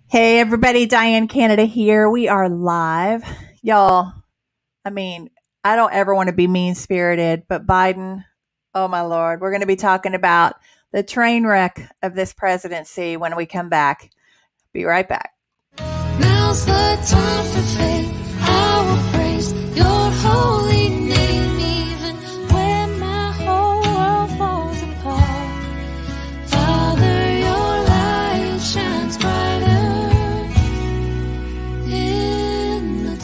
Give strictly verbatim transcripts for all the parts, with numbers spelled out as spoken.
Hey everybody, Diane Canada here. We are live. Y'all, I mean, I don't ever want to be mean spirited, but Biden, oh my Lord, we're going to be talking about the train wreck of this presidency when we come back. Be right back. Now's the time for faith. I will praise your holy name, even when my whole world falls apart. Father, your light shines brighter in the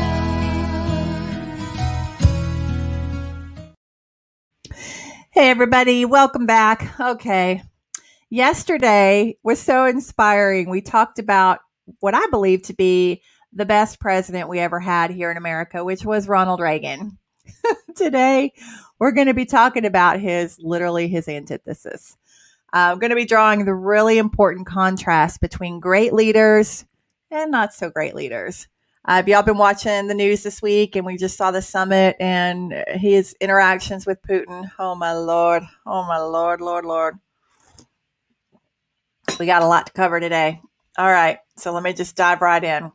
dark. Hey everybody, welcome back. Okay. Yesterday was so inspiring. We talked about what I believe to be the best president we ever had here in America, which was Ronald Reagan. Today, we're going to be talking about his, literally his antithesis. Uh, I'm going to be drawing the really important contrast between great leaders and not so great leaders. Uh, have y'all been watching the news this week? And we just saw the summit and his interactions with Putin. Oh my Lord. Oh my Lord, Lord, Lord. We got a lot to cover today. All right. So let me just dive right in.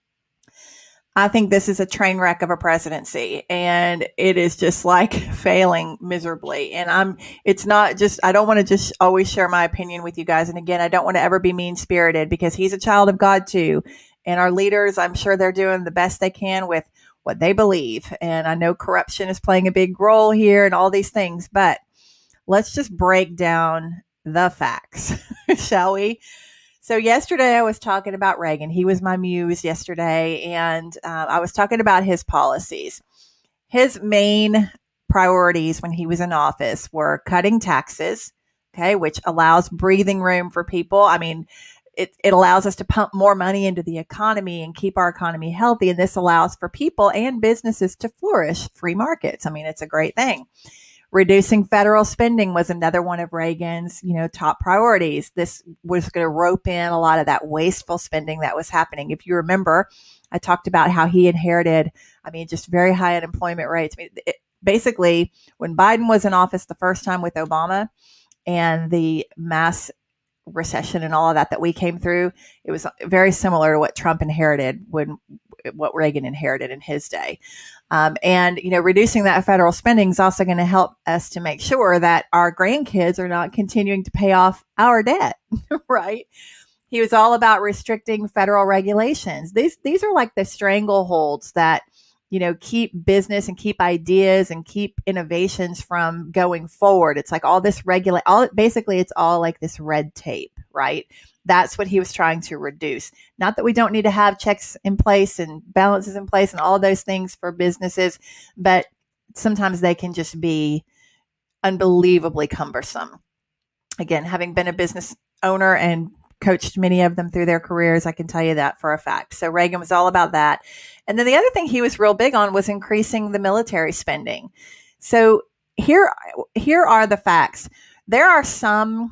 I think this is a train wreck of a presidency, and it is just like failing miserably. And I'm, it's not just, I don't want to just always share my opinion with you guys. And again, I don't want to ever be mean spirited because he's a child of God too. And our leaders, I'm sure they're doing the best they can with what they believe. And I know corruption is playing a big role here and all these things, but let's just break down the facts, shall we? So yesterday I was talking about Reagan. He was my muse yesterday, and uh, I was talking about his policies. His main priorities when he was in office were cutting taxes, okay, which allows breathing room for people. I mean, it, it allows us to pump more money into the economy and keep our economy healthy, and this allows for people and businesses to flourish, free markets. I mean, it's a great thing. Reducing federal spending was another one of Reagan's, you know, top priorities. This was going to rope in a lot of that wasteful spending that was happening. If you remember, I talked about how he inherited, I mean, just very high unemployment rates. I mean, it, basically, when Biden was in office the first time with Obama and the mass recession and all of that that we came through, it was very similar to what Trump inherited when what Reagan inherited in his day. Um, and, you know, reducing that federal spending is also going to help us to make sure that our grandkids are not continuing to pay off our debt, right? He was all about restricting federal regulations. These, these are like the strangleholds that, you know, keep business and keep ideas and keep innovations from going forward. It's like all this regulate, all basically it's all like this red tape, right? That's what he was trying to reduce. Not that we don't need to have checks in place and balances in place and all of those things for businesses, but sometimes they can just be unbelievably cumbersome. Again, having been a business owner and coached many of them through their careers, I can tell you that for a fact. So Reagan was all about that. And then the other thing he was real big on was increasing the military spending. So here, here are the facts. There are some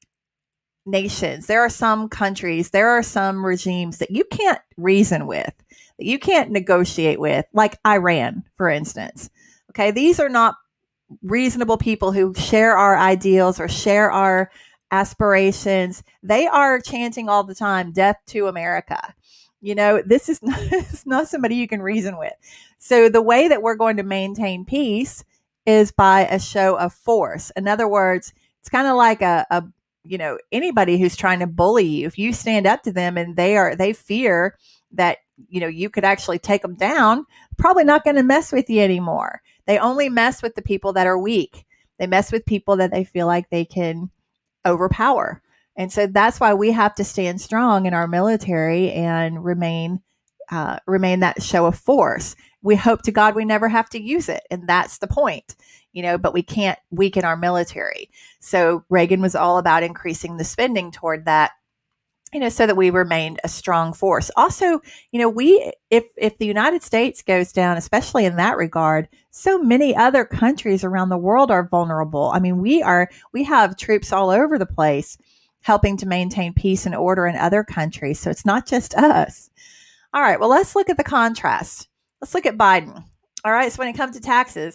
nations, there are some countries, there are some regimes that you can't reason with, that you can't negotiate with, like Iran, for instance. Okay, these are not reasonable people who share our ideals or share our aspirations. They are chanting all the time, death to America. You know, this is not, it's not somebody you can reason with. So the way that we're going to maintain peace is by a show of force. In other words, it's kind of like a, a you know, anybody who's trying to bully you, if you stand up to them and they are, they fear that, you know, you could actually take them down, probably not going to mess with you anymore. They only mess with the people that are weak. They mess with people that they feel like they can overpower. And so that's why we have to stand strong in our military and remain, uh, remain that show of force. We hope to God we never have to use it. And that's the point. You know, but we can't weaken our military. So Reagan was all about increasing the spending toward that, you know, so that we remained a strong force. Also, you know, we, if, if the United States goes down, especially in that regard, so many other countries around the world are vulnerable. I mean, we are, we have troops all over the place helping to maintain peace and order in other countries. So it's not just us. All right. Well, let's look at the contrast. Let's look at Biden. All right. So when it comes to taxes,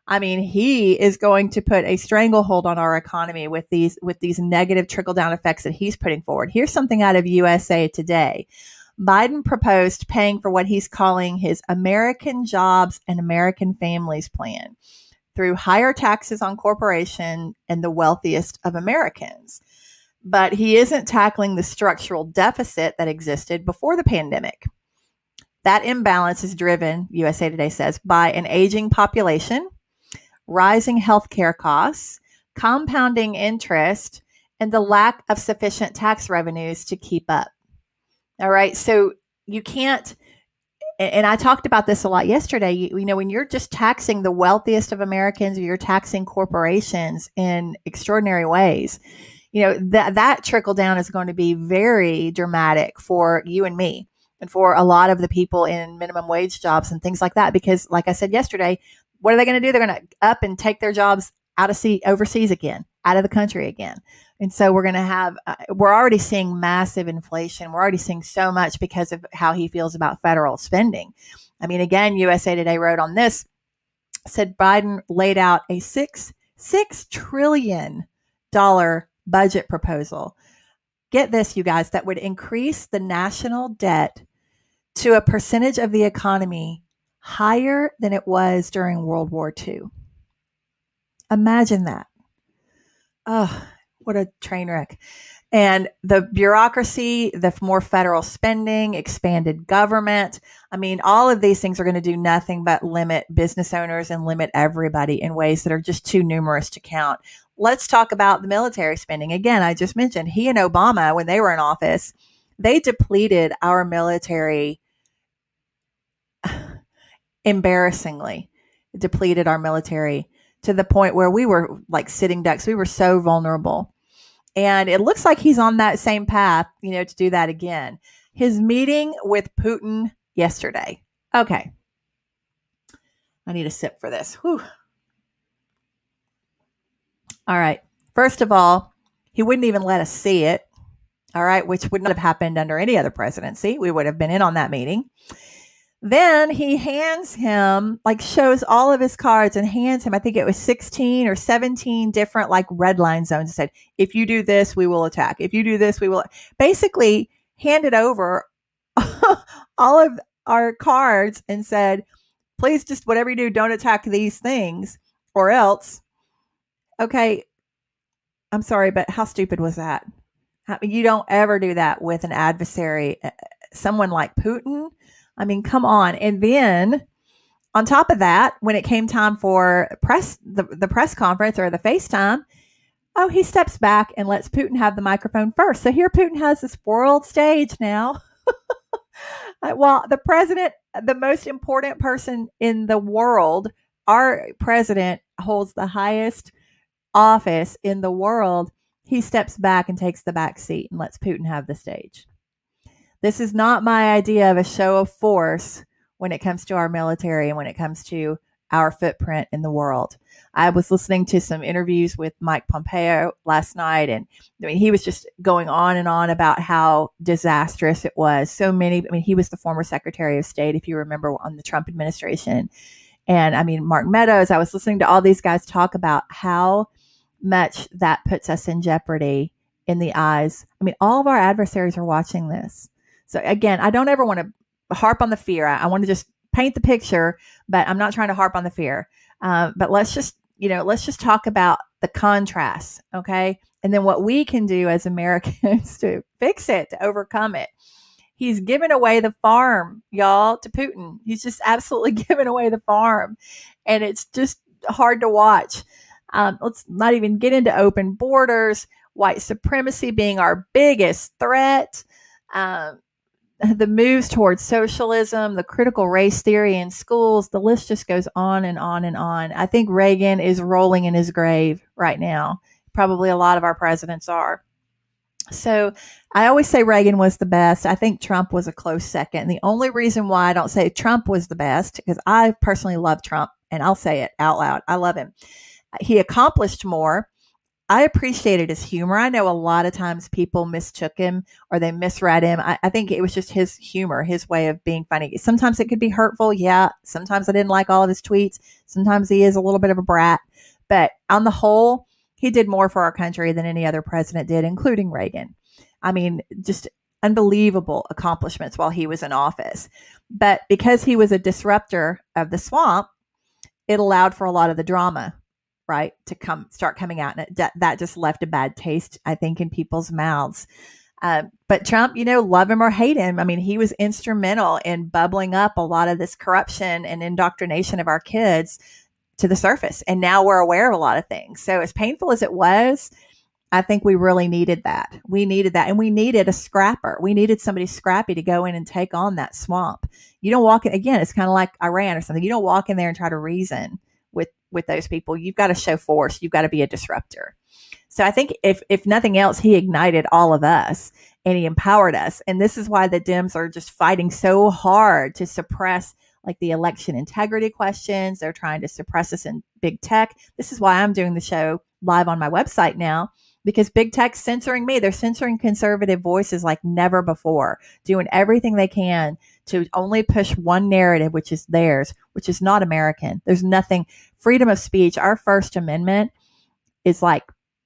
I mean, he is going to put a stranglehold on our economy with these with these negative trickle down effects that he's putting forward. Here's something out of U S A Today. Biden proposed paying for what he's calling his American Jobs and American Families Plan through higher taxes on corporations and the wealthiest of Americans. But he isn't tackling the structural deficit that existed before the pandemic. That imbalance is driven, U S A Today says, by an aging population, rising healthcare costs, compounding interest, and the lack of sufficient tax revenues to keep up. All right. So you can't, and I talked about this a lot yesterday, you, you know, when you're just taxing the wealthiest of Americans or you're taxing corporations in extraordinary ways, you know, that, that trickle down is going to be very dramatic for you and me and for a lot of the people in minimum wage jobs and things like that. Because like I said yesterday, what are they going to do? They're going to up and take their jobs out of sea, overseas again, out of the country again. And so we're going to have, uh, we're already seeing massive inflation. We're already seeing so much because of how he feels about federal spending. I mean, again, U S A Today wrote on this, said Biden laid out a six, six trillion dollar budget proposal. Get this, you guys, that would increase the national debt to a percentage of the economy higher than it was during World War Two. Imagine that. Oh, what a train wreck. And the bureaucracy, the more federal spending, expanded government. I mean, all of these things are going to do nothing but limit business owners and limit everybody in ways that are just too numerous to count. Let's talk about the military spending. Again, I just mentioned he and Obama, when they were in office, they depleted our military embarrassingly, depleted our military to the point where we were like sitting ducks. We were so vulnerable. And it looks like he's on that same path, you know, to do that again. His meeting with Putin yesterday. Okay. I need a sip for this. Whew. All right. First of all, he wouldn't even let us see it. All right. Which would not have happened under any other presidency. We would have been in on that meeting. Then he hands him, like shows all of his cards and hands him, I think it was sixteen or seventeen different like red line zones. Said, if you do this, we will attack. If you do this, we will basically handed over all of our cards and said, please just whatever you do, don't attack these things or else. Okay. I'm sorry, but how stupid was that? I mean, you don't ever do that with an adversary, someone like Putin. I mean, come on. And then on top of that, when it came time for press, the, the press conference or the FaceTime, oh, he steps back and lets Putin have the microphone first. So here Putin has this world stage now. Well, the president, the most important person in the world, our president holds the highest office in the world. He steps back and takes the back seat and lets Putin have the stage. This is not my idea of a show of force when it comes to our military and when it comes to our footprint in the world. I was listening to some interviews with Mike Pompeo last night, and I mean, he was just going on and on about how disastrous it was. So many, I mean, he was the former Secretary of State, if you remember, on the Trump administration. And I mean, Mark Meadows, I was listening to all these guys talk about how much that puts us in jeopardy in the eyes. I mean, all of our adversaries are watching this. So again, I don't ever want to harp on the fear. I, I want to just paint the picture, but I'm not trying to harp on the fear. Uh, but let's just, you know, let's just talk about the contrast, okay? And then what we can do as Americans to fix it, to overcome it. He's given away the farm, y'all, to Putin. He's just absolutely given away the farm. And it's just hard to watch. Um, let's not even get into open borders, white supremacy being our biggest threat. Um, the moves towards socialism, the critical race theory in schools, the list just goes on and on and on. I think Reagan is rolling in his grave right now. Probably a lot of our presidents are. So I always say Reagan was the best. I think Trump was a close second. And the only reason why I don't say Trump was the best, because I personally love Trump, and I'll say it out loud. I love him. He accomplished more. I appreciated his humor. I know a lot of times people mistook him or they misread him. I, I think it was just his humor, his way of being funny. Sometimes it could be hurtful. Yeah. Sometimes I didn't like all of his tweets. Sometimes he is a little bit of a brat. But on the whole, he did more for our country than any other president did, including Reagan. I mean, just unbelievable accomplishments while he was in office. But because he was a disruptor of the swamp, it allowed for a lot of the drama, right, to come start coming out. And it, that, that just left a bad taste, I think, in people's mouths. Um, but Trump, you know, love him or hate him, I mean, he was instrumental in bubbling up a lot of this corruption and indoctrination of our kids to the surface. And now we're aware of a lot of things. So as painful as it was, I think we really needed that. We needed that. And we needed a scrapper. We needed somebody scrappy to go in and take on that swamp. You don't walk in, again, it's kind of like Iran or something. You don't walk in there and try to reason with, with those people. You've got to show force. You've got to be a disruptor. So I think if, if nothing else, he ignited all of us and he empowered us. And this is why the Dems are just fighting so hard to suppress like the election integrity questions. They're trying to suppress us in big tech. This is why I'm doing the show live on my website now, because big tech's censoring me. They're censoring conservative voices like never before, doing everything they can to only push one narrative, which is theirs, which is not American. There's nothing, freedom of speech, our First Amendment is like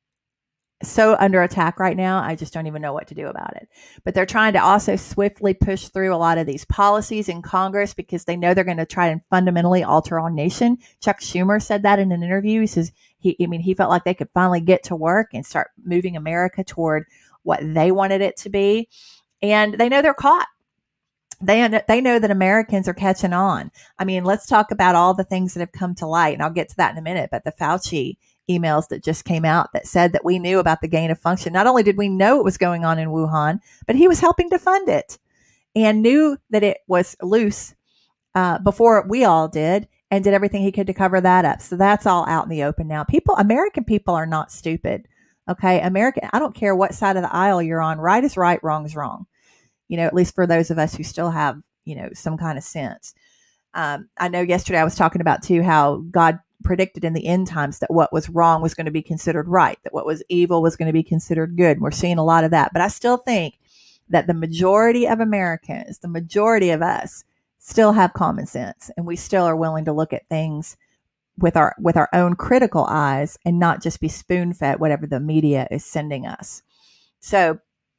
so under attack right now. I just don't even know what to do about it. But they're trying to also swiftly push through a lot of these policies in Congress because they know they're going to try and fundamentally alter our nation. Chuck Schumer said that in an interview. He says, he, I mean, he felt like they could finally get to work and start moving America toward what they wanted it to be. And they know they're caught. They, they know that Americans are catching on. I mean, let's talk about all the things that have come to light, and I'll get to that in a minute. But the Fauci emails that just came out that said that we knew about the gain of function. Not only did we know it was going on in Wuhan, but he was helping to fund it and knew that it was loose uh, before we all did and did everything he could to cover that up. So that's all out in the open now. People, American people are not stupid. Okay. American, I don't care what side of the aisle you're on. Right is right. Wrong is wrong. You know, at least for those of us who still have, you know, some kind of sense. Um, I know yesterday I was talking about too, how God predicted in the end times that what was wrong was going to be considered right, that what was evil was going to be considered good. And we're seeing a lot of that. But I still think that the majority of Americans, the majority of us still have common sense, and we still are willing to look at things with our, with our own critical eyes and not just be spoon fed whatever the media is sending us. So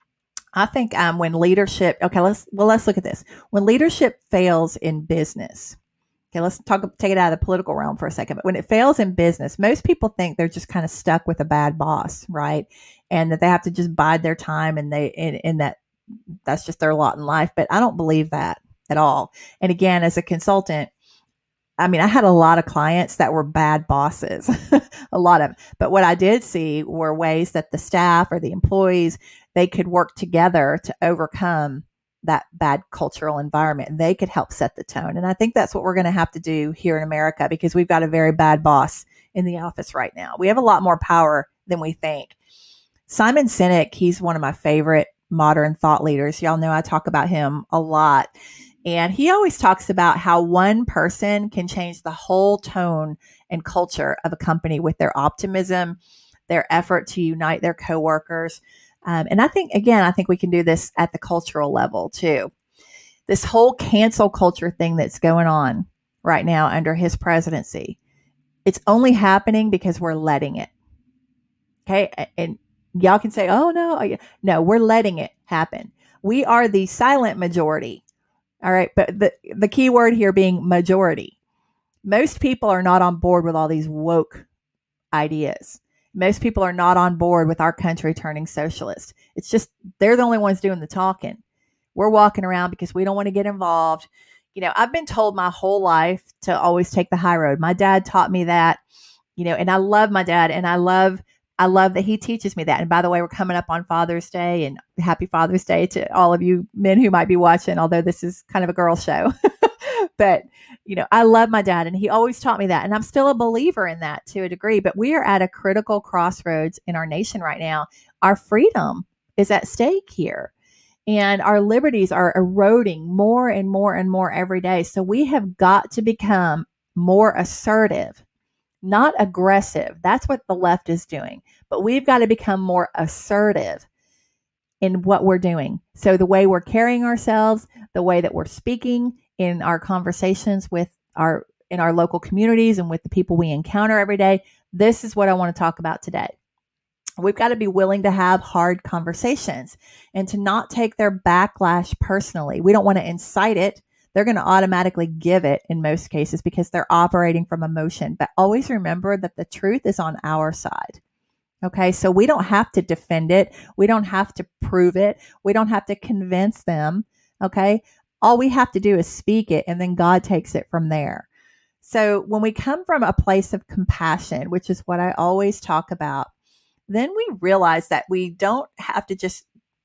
I think um, when leadership, okay, let's, well, let's look at this. When leadership fails in business, okay, let's talk, take it out of the political realm for a second. But when it fails in business, most people think they're just kind of stuck with a bad boss, right? And that they have to just bide their time and they, and, and that that's just their lot in life. But I don't believe that at all. And again, as a consultant, I mean, I had a lot of clients that were bad bosses, a lot of them. But what I did see were ways that the staff or the employees, they could work together to overcome that bad cultural environment, and they could help set the tone. And I think that's what we're going to have to do here in America, because we've got a very bad boss in the office right now. We have a lot more power than we think. Simon Sinek, he's one of my favorite modern thought leaders. Y'all know I talk about him a lot. And he always talks about how one person can change the whole tone and culture of a company with their optimism, their effort to unite their coworkers. Um, and I think, again, I think we can do this at the cultural level too. This whole cancel culture thing that's going on right now under his presidency, it's only happening because we're letting it. Okay. And y'all can say, oh, no, no, we're letting it happen. We are the silent majority. All right. But the, the key word here being majority. Most people are not on board with all these woke ideas. Most people are not on board with our country turning socialist. It's just, they're the only ones doing the talking. We're walking around because we don't want to get involved. You know, I've been told my whole life to always take the high road. My dad taught me that, you know, and I love my dad, and I love I love that he teaches me that. And by the way, we're coming up on Father's Day, and happy Father's Day to all of you men who might be watching, although this is kind of a girl show. But, you know, I love my dad, and he always taught me that. And I'm still a believer in that to a degree. But we are at a critical crossroads in our nation right now. Our freedom is at stake here, and our liberties are eroding more and more and more every day. So we have got to become more assertive not aggressive. That's what the left is doing. But we've got to become more assertive in what we're doing. So the way we're carrying ourselves, the way that we're speaking in our conversations with our in our local communities and with the people we encounter every day, this is what I want to talk about today. We've got to be willing to have hard conversations and to not take their backlash personally. We don't want to incite it. They're going to automatically give it in most cases because they're operating from emotion. But always remember that the truth is on our side. Okay, so we don't have to defend it. We don't have to prove it. We don't have to convince them. Okay, all we have to do is speak it, and then God takes it from there. So when we come from a place of compassion, which is what I always talk about, then we realize that we don't have to just,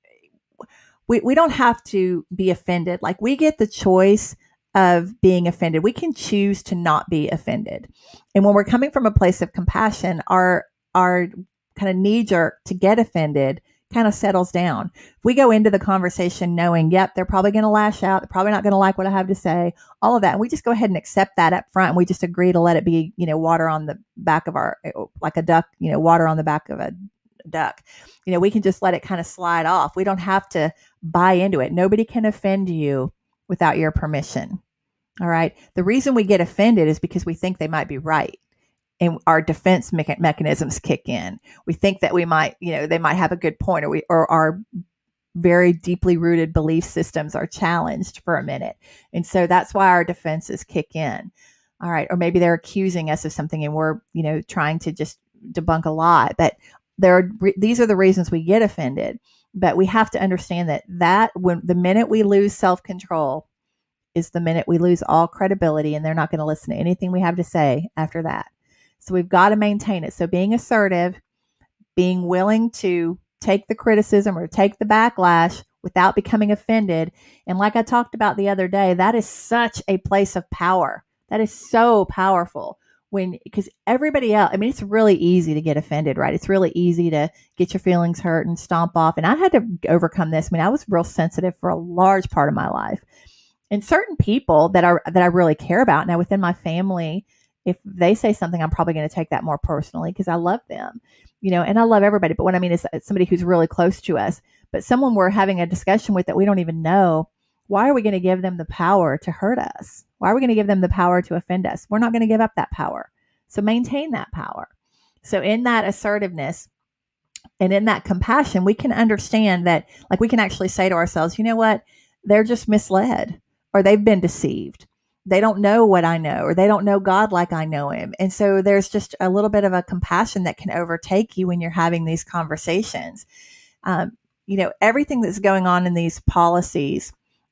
we, we don't have to be offended. Like, we get the choice of being offended. We can choose to not be offended. And when we're coming from a place of compassion, our, our kind of knee jerk to get offended kind of settles down. If we go into the conversation knowing, yep, they're probably going to lash out. They're probably not going to like what I have to say, all of that. And we just go ahead and accept that up front. And we just agree to let it be, you know, water on the back of our, like a duck, you know, water on the back of a duck. You know, we can just let it kind of slide off. We don't have to buy into it. Nobody can offend you without your permission. All right. The reason we get offended is because we think they might be right. And our defense mecha- mechanisms kick in. We think that we might, you know, they might have a good point, or we, or our very deeply rooted belief systems are challenged for a minute. And so that's why our defenses kick in. All right. Or maybe they're accusing us of something and we're, you know, trying to just debunk a lie. But there are, re- these are the reasons we get offended. But we have to understand that that when the minute we lose self-control is the minute we lose all credibility, and they're not going to listen to anything we have to say after that. So we've got to maintain it. So being assertive, being willing to take the criticism or take the backlash without becoming offended. And like I talked about the other day, that is such a place of power. That is so powerful when, because everybody else, I mean, it's really easy to get offended, right? It's really easy to get your feelings hurt and stomp off. And I had to overcome this. I mean, I was real sensitive for a large part of my life. And certain people that are, that I really care about now within my family, if they say something, I'm probably going to take that more personally because I love them, you know, and I love everybody. But what I mean is somebody who's really close to us, but someone we're having a discussion with that we don't even know. Why are we going to give them the power to hurt us? Why are we going to give them the power to offend us? We're not going to give up that power. So maintain that power. So in that assertiveness and in that compassion, we can understand that, like, we can actually say to ourselves, you know what? They're just misled, or they've been deceived. They don't know what I know, or they don't know God like I know him. And so there's just a little bit of a compassion that can overtake you when you're having these conversations. Um, you know, everything that's going on in these policies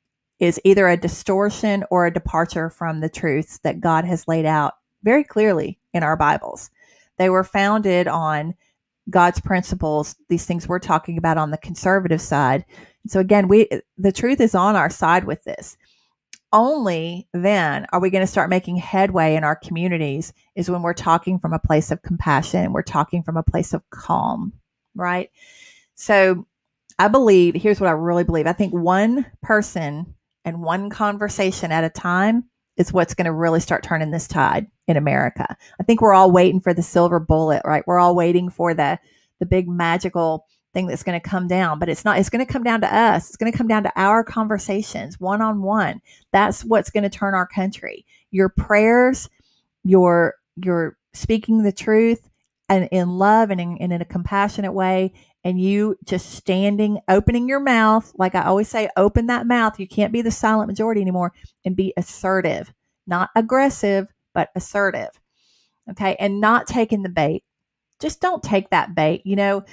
is either a distortion or a departure from the truths that God has laid out very clearly in our Bibles. They were founded on God's principles, these things we're talking about on the conservative side. So again, we the truth is on our side with this. Only then are we going to start making headway in our communities is when we're talking from a place of compassion and we're talking from a place of calm, right? So I believe, here's what I really believe. I think one person and one conversation at a time is what's going to really start turning this tide in America. I think we're all waiting for the silver bullet, right? We're all waiting for the, the big magical thing that's going to come down, but it's not, it's going to come down to us. It's going to come down to our conversations one-on-one. That's what's going to turn our country. Your prayers, your, your speaking the truth and in love and in, and in a compassionate way. And you just standing, opening your mouth. Like I always say, open that mouth. You can't be the silent majority anymore, and be assertive, not aggressive, but assertive. Okay. And not taking the bait. Just don't take that bait. You know,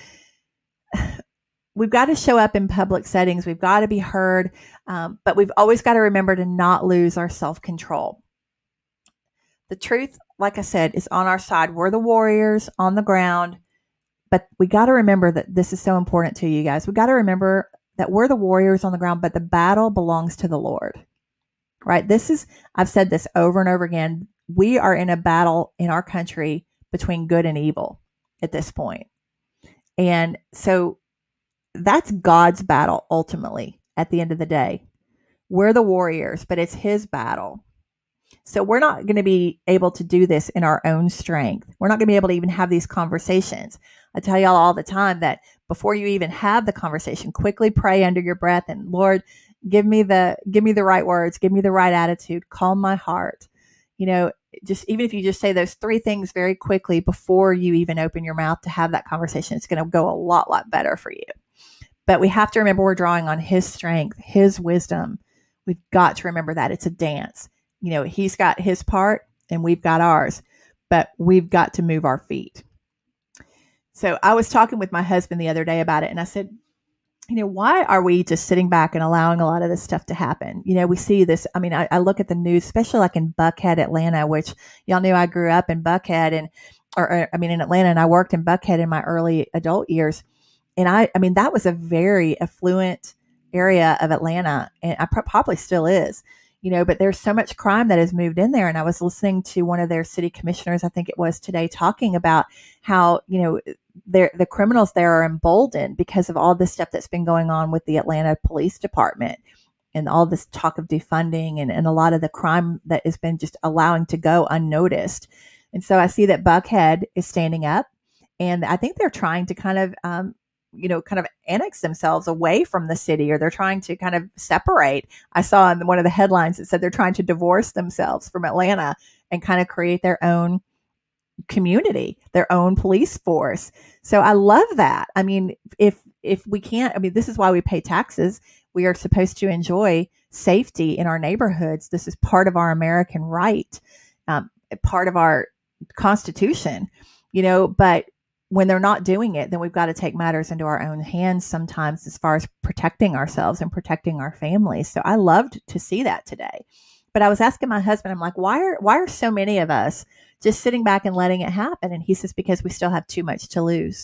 we've got to show up in public settings. We've got to be heard. Um, but we've always got to remember to not lose our self-control. The truth, like I said, is on our side. We're the warriors on the ground. But we got to remember that this is so important to you guys. We got to remember that we're the warriors on the ground, but the battle belongs to the Lord, right? This is, I've said this over and over again. We are in a battle in our country between good and evil at this point. And so that's God's battle ultimately at the end of the day. We're the warriors, but it's his battle. So we're not going to be able to do this in our own strength. We're not going to be able to even have these conversations. I tell y'all all the time that before you even have the conversation, quickly pray under your breath and, Lord, give me the, give me the right words, give me the right attitude, calm my heart. You know, just even if you just say those three things very quickly before you even open your mouth to have that conversation, it's going to go a lot, lot better for you. But we have to remember we're drawing on his strength, his wisdom. We've got to remember that it's a dance. You know, he's got his part and we've got ours, but we've got to move our feet. So I was talking with my husband the other day about it, and I said, you know, why are we just sitting back and allowing a lot of this stuff to happen? You know, we see this. I mean, I, I look at the news, especially like in Buckhead, Atlanta, which y'all knew I grew up in Buckhead and, or, or I mean, in Atlanta, and I worked in Buckhead in my early adult years. And I, I mean, that was a very affluent area of Atlanta, and I pro- probably still is, you know, but there's so much crime that has moved in there. And I was listening to one of their city commissioners, I think it was today, talking about how, you know, the criminals there are emboldened because of all this stuff that's been going on with the Atlanta Police Department and all this talk of defunding and, and a lot of the crime that has been just allowing to go unnoticed. And so I see that Buckhead is standing up, and I think they're trying to kind of, um, you know, kind of annex themselves away from the city, or they're trying to kind of separate. I saw in one of the headlines that said they're trying to divorce themselves from Atlanta and kind of create their own community, their own police force. So I love that. I mean, if, if we can't, I mean, this is why we pay taxes. We are supposed to enjoy safety in our neighborhoods. This is part of our American right, um, part of our Constitution, you know, but when they're not doing it, then we've got to take matters into our own hands sometimes as far as protecting ourselves and protecting our families. So I loved to see that today. But I was asking my husband, I'm like, why are, why are so many of us just sitting back and letting it happen? And he says, because we still have too much to lose.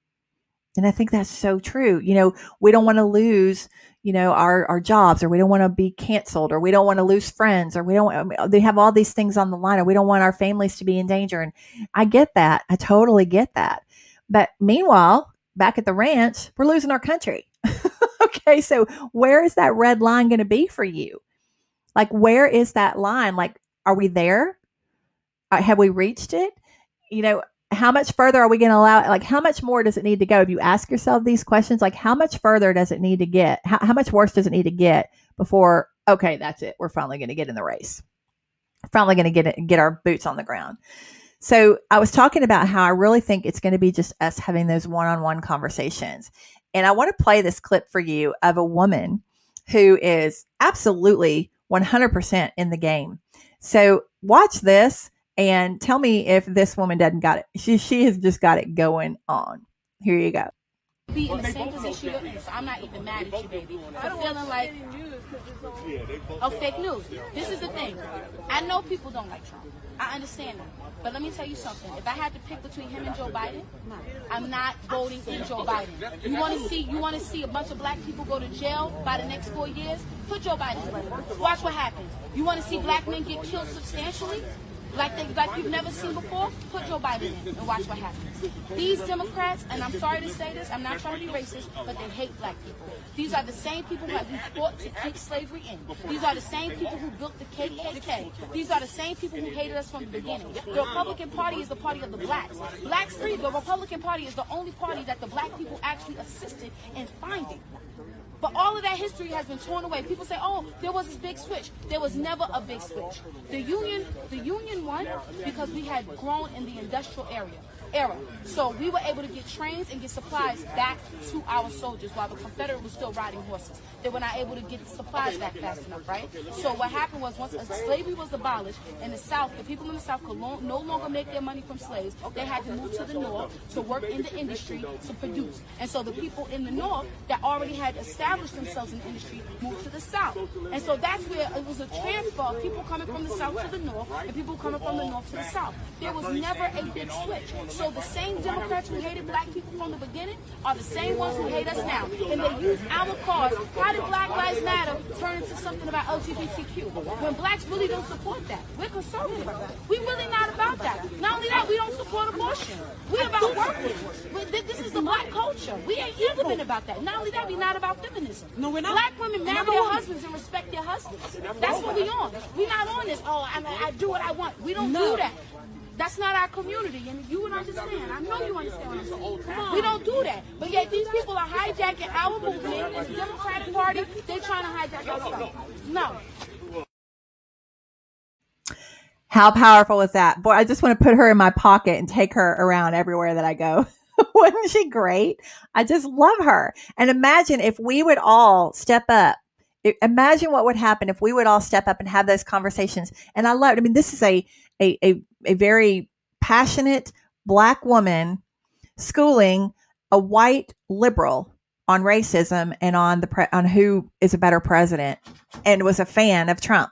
And I think that's so true. You know, we don't want to lose, you know, our, our jobs, or we don't want to be canceled, or we don't want to lose friends, or we don't, they have all these things on the line, or we don't want our families to be in danger. And I get that. I totally get that. But meanwhile, back at the ranch, we're losing our country. Okay. So where is that red line going to be for you? Like, where is that line? Like, are we there? Uh, have we reached it? You know, how much further are we going to allow? Like, how much more does it need to go? If you ask yourself these questions, like, how much further does it need to get? How, how much worse does it need to get before, okay, that's it. We're finally going to get in the race. We're finally going to get it, get our boots on the ground. So I was talking about how I really think it's going to be just us having those one-on-one conversations. And I want to play this clip for you of a woman who is absolutely one hundred percent in the game. So watch this and tell me if this woman doesn't got it. She, she has just got it going on. Here you go. Be in the same position you're in, so I'm not even mad at you, baby. For feeling like oh, fake news. This is the thing. I know people don't like Trump. I understand that. But let me tell you something. If I had to pick between him and Joe Biden, I'm not voting in Joe Biden. You want to see you want to see a bunch of black people go to jail by the next four years? Put Joe Biden in. Watch what happens. You want to see black men get killed substantially? Like they, like you've never seen before, put Joe Biden in and watch what happens. These Democrats, and I'm sorry to say this, I'm not trying to be racist, but they hate black people. These are the same people who have fought to keep slavery in. These are the same people who built the K K K. These are the same people who hated us from the beginning. The Republican Party is the party of the blacks. Blacks free, the Republican Party is the only party that the black people actually assisted in finding. But all of that history has been torn away. People say, oh, there was this big switch. There was never a big switch. The Union, the Union won because we had grown in the industrial area. era. So we were able to get trains and get supplies back to our soldiers while the Confederate was still riding horses. They were not able to get the supplies back fast enough, right? So what happened was once slavery was abolished in the South, the people in the South could lo- no longer make their money from slaves. They had to move to the North to work in the industry to produce. And so the people in the North that already had established themselves in the industry moved to the South. And so that's where it was a transfer of people coming from the South to the North and people coming from the North to the South. There was never a big switch. So the same Democrats who hated black people from the beginning are the same ones who hate us now. And they use our cause. How did Black Lives Matter turn into something about L G B T Q? When blacks really don't support that. We're conservative. We're really not about that. Not only that, we don't support abortion. We're about working. This is the black culture. show. We ain't never been about that. Not only that, we not about feminism. No, we're not. Black women marry Never their on. husbands and respect their husbands. That's what we on. We not on this, oh, I, I do what I want. We don't No. do that. That's not our community, and you would understand. I know you understand what I'm saying. We don't do that. But yet these people are hijacking our movement, and the Democratic Party, they're trying to hijack our stuff. No. How powerful was that? Boy, I just want to put her in my pocket and take her around everywhere that I go. Wasn't she great? I just love her. And imagine if we would all step up. Imagine what would happen if we would all step up and have those conversations. And I love, I mean, this is a, a, a, a very passionate Black woman schooling a white liberal on racism and on the, pre- on who is a better president, and was a fan of Trump.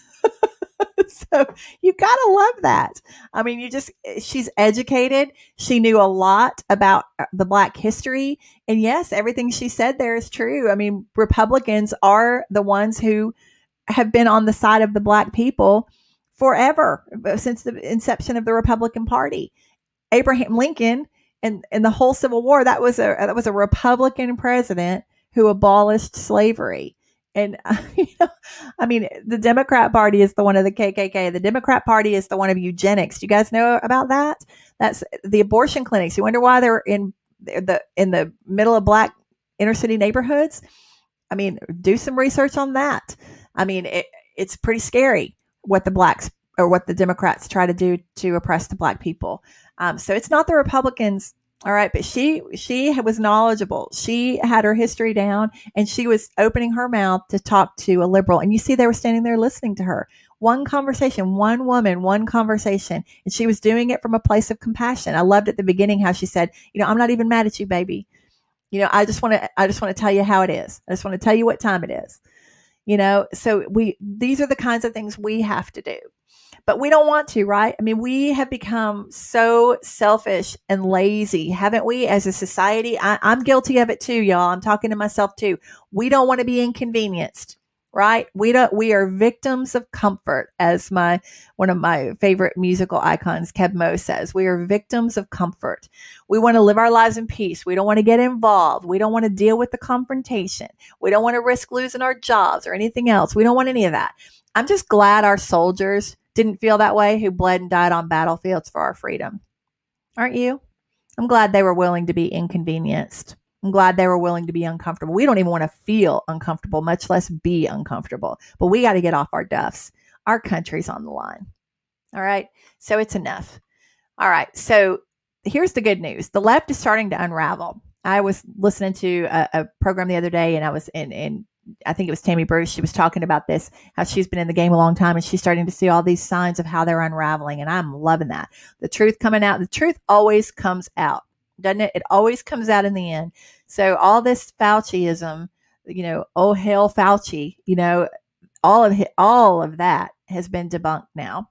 So you gotta love that. I mean, you just, she's educated. She knew a lot about the Black history. And yes, everything she said there is true. I mean, Republicans are the ones who have been on the side of the Black people forever, since the inception of the Republican Party. Abraham Lincoln and, and the whole Civil War, that was a, that was a Republican president who abolished slavery. And, uh, you know, I mean, the Democrat Party is the one of the K K K. The Democrat Party is the one of eugenics. Do you guys know about that? That's the abortion clinics. You wonder why they're in the in the middle of Black inner city neighborhoods? I mean, do some research on that. I mean, it, it's pretty scary what the Blacks or what the Democrats try to do to oppress the Black people. Um, so it's not the Republicans. All right. But she, she was knowledgeable. She had her history down, and she was opening her mouth to talk to a liberal. And you see, they were standing there listening to her. One conversation, one woman, one conversation. And she was doing it from a place of compassion. I loved at the beginning how she said, you know, I'm not even mad at you, baby. You know, I just want to, I just want to tell you how it is. I just want to tell you what time it is. You know, so we, these are the kinds of things we have to do. But we don't want to, right? I mean, we have become so selfish and lazy, haven't we, as a society? I, I'm guilty of it too, y'all. I'm talking to myself too. We don't want to be inconvenienced, right? We don't. We are victims of comfort, as my one of my favorite musical icons, Kev Mo, says. We are victims of comfort. We want to live our lives in peace. We don't want to get involved. We don't want to deal with the confrontation. We don't want to risk losing our jobs or anything else. We don't want any of that. I'm just glad our soldiers didn't feel that way, who bled and died on battlefields for our freedom. Aren't you? I'm glad they were willing to be inconvenienced. I'm glad they were willing to be uncomfortable. We don't even want to feel uncomfortable, much less be uncomfortable. But we got to get off our duffs. Our country's on the line. All right. So it's enough. All right. So here's the good news. The left is starting to unravel. I was listening to a, a program the other day, and I was in, in I think it was Tammy Bruce. She was talking about this, how she's been in the game a long time, and she's starting to see all these signs of how they're unraveling. And I'm loving that. The truth coming out. The truth always comes out, doesn't it? It always comes out in the end. So all this Fauciism, you know, oh, hell Fauci, you know, all of it, all of that has been debunked now.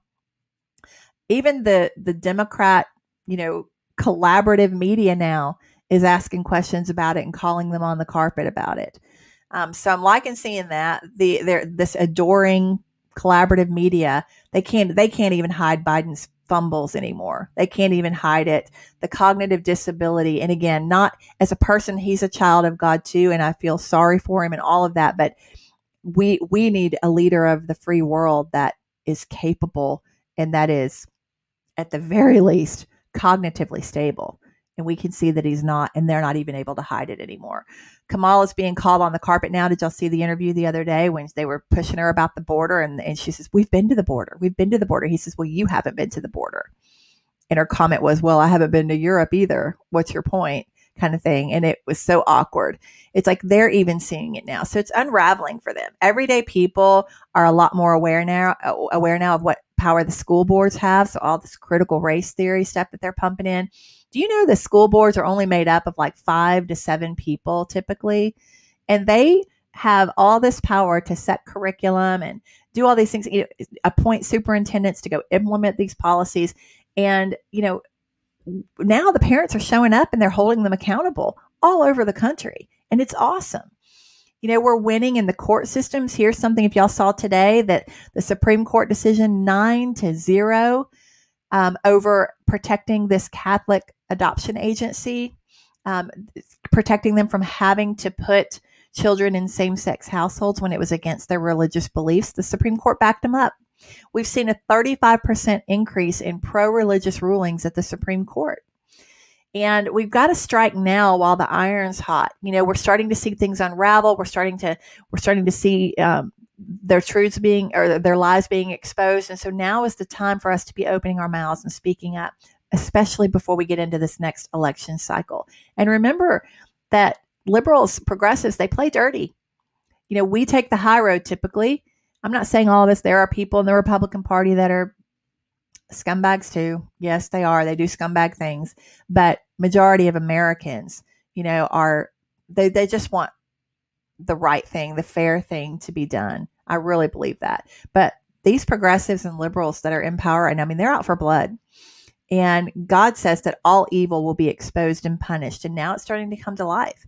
Even the, the Democrat, you know, collaborative media now is asking questions about it and calling them on the carpet about it. Um, so I'm liking seeing that the they're this adoring collaborative media. They can't they can't even hide Biden's fumbles anymore. They can't even hide it. The cognitive disability, and again, not as a person, he's a child of God too, and I feel sorry for him and all of that. But we we need a leader of the free world that is capable, and that is, at the very least, cognitively stable. And we can see that he's not, and they're not even able to hide it anymore. Kamala is being called on the carpet now. Did y'all see the interview the other day when they were pushing her about the border? And, and she says, we've been to the border. We've been to the border. He says, well, you haven't been to the border. And her comment was, well, I haven't been to Europe either. What's your point? Kind of thing. And it was so awkward. It's like they're even seeing it now. So it's unraveling for them. Everyday people are a lot more aware now, aware now of what power the school boards have. So all this critical race theory stuff that they're pumping in. Do you know the school boards are only made up of like five to seven people typically? And they have all this power to set curriculum and do all these things, you know, appoint superintendents to go implement these policies. And, you know, now the parents are showing up and they're holding them accountable all over the country. And it's awesome. You know, we're winning in the court systems. Here's something, if y'all saw today, that the Supreme Court decision nine to zero um, over protecting this Catholic adoption agency um, protecting them from having to put children in same-sex households when it was against their religious beliefs. The Supreme Court backed them up. We've seen a thirty-five percent increase in pro-religious rulings at the Supreme Court. And we've got to strike now while the iron's hot. You know, we're starting to see things unravel. We're starting to, we're starting to see um, their truths being, or their lies being exposed. And so now is the time for us to be opening our mouths and speaking up, especially before we get into this next election cycle. And remember that liberals, progressives, they play dirty. You know, we take the high road typically. I'm not saying all of us. There are people in the Republican Party that are scumbags too. Yes, they are. They do scumbag things. But majority of Americans, you know, are, they, they just want the right thing, the fair thing to be done. I really believe that. But these progressives and liberals that are in power, and I mean, they're out for blood. And God says that all evil will be exposed and punished. And now it's starting to come to life.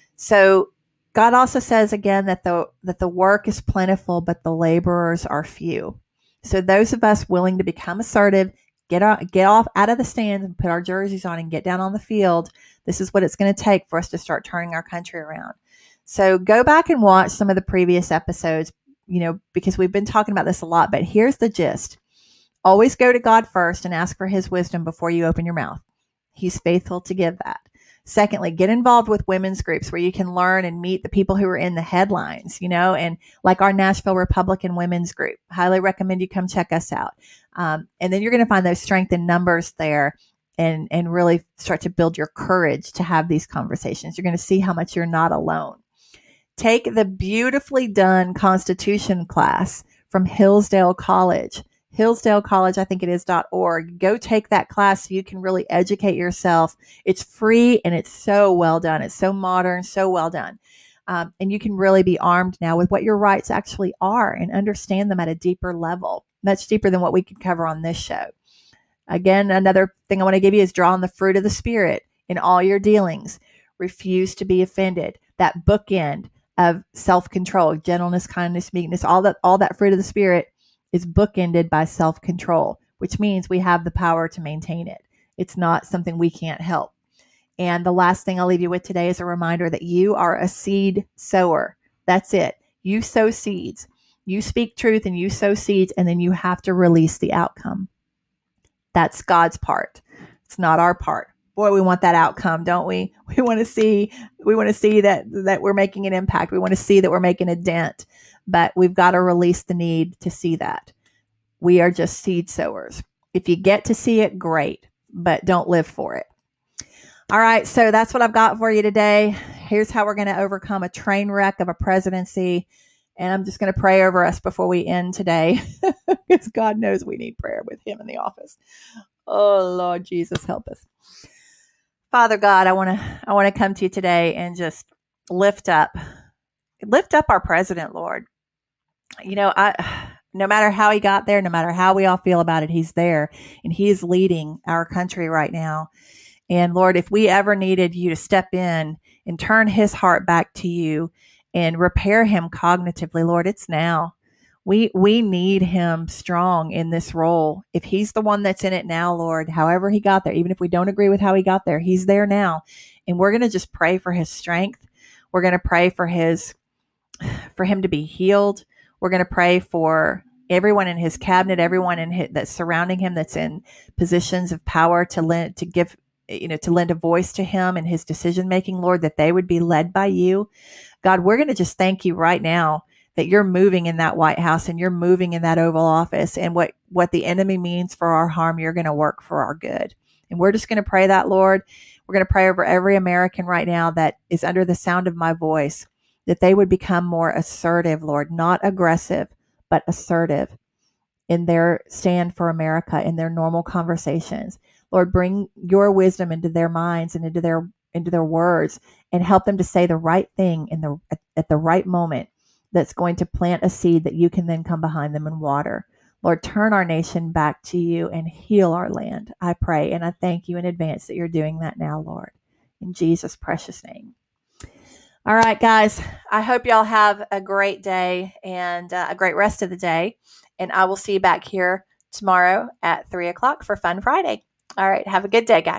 So God also says again that the that the work is plentiful, but the laborers are few. So those of us willing to become assertive, get off, get off out of the stands and put our jerseys on and get down on the field, this is what it's going to take for us to start turning our country around. So go back and watch some of the previous episodes, you know, because we've been talking about this a lot, but here's the gist. Always go to God first and ask for his wisdom before you open your mouth. He's faithful to give that. Secondly, get involved with women's groups where you can learn and meet the people who are in the headlines, you know, and like our Nashville Republican Women's Group. Highly recommend you come check us out. Um, and then you're going to find those strength in numbers there and, and really start to build your courage to have these conversations. You're going to see how much you're not alone. Take the beautifully done Constitution class from Hillsdale College. Hillsdale College, I think it is .org. Go take that class so you can really educate yourself. It's free and it's so well done. It's so modern, so well done. Um, and you can really be armed now with what your rights actually are and understand them at a deeper level, much deeper than what we could cover on this show. Again, another thing I want to give you is draw on the fruit of the Spirit in all your dealings. Refuse to be offended. That bookend of self-control, gentleness, kindness, meekness, all that, all that fruit of the Spirit is bookended by self-control, which means we have the power to maintain it. It's not something we can't help. And the last thing I'll leave you with today is a reminder that you are a seed sower. That's it. You sow seeds. You speak truth and you sow seeds, and then you have to release the outcome. That's God's part. It's not our part. Boy, we want that outcome, don't we? We want to see, we want to see that, that we're making an impact. We want to see that we're making a dent. But we've got to release the need to see that. We are just seed sowers. If you get to see it, great, but don't live for it. All right, so that's what I've got for you today. Here's how we're going to overcome a train wreck of a presidency. And I'm just going to pray over us before we end today, because God knows we need prayer with him in the office. Oh, Lord Jesus, help us. Father God, I want to I want to come to you today and just lift up, lift up our president, Lord. You know, I, no matter how he got there, no matter how we all feel about it, he's there and he is leading our country right now. And Lord, if we ever needed you to step in and turn his heart back to you and repair him cognitively, Lord, it's now. We we need him strong in this role. If he's the one that's in it now, Lord, however he got there, even if we don't agree with how he got there, he's there now. And we're going to just pray for his strength. We're going to pray for his, for him to be healed. We're going to pray for everyone in his cabinet, everyone in his, that's surrounding him, that's in positions of power to lend, to give, you know, to lend a voice to him and his decision making, Lord, that they would be led by you. God, we're going to just thank you right now that you're moving in that White House and you're moving in that Oval Office, and what, what the enemy means for our harm, you're going to work for our good. And we're just going to pray that, Lord. We're going to pray over every American right now that is under the sound of my voice, that they would become more assertive, Lord, not aggressive, but assertive in their stand for America, in their normal conversations. Lord, bring your wisdom into their minds and into their into their words, and help them to say the right thing in the at, at the right moment that's going to plant a seed that you can then come behind them and water. Lord, turn our nation back to you and heal our land, I pray. And I thank you in advance that you're doing that now, Lord, in Jesus' precious name. All right, guys, I hope y'all have a great day and uh, a great rest of the day. And I will see you back here tomorrow at three o'clock for Fun Friday. All right, have a good day, guys.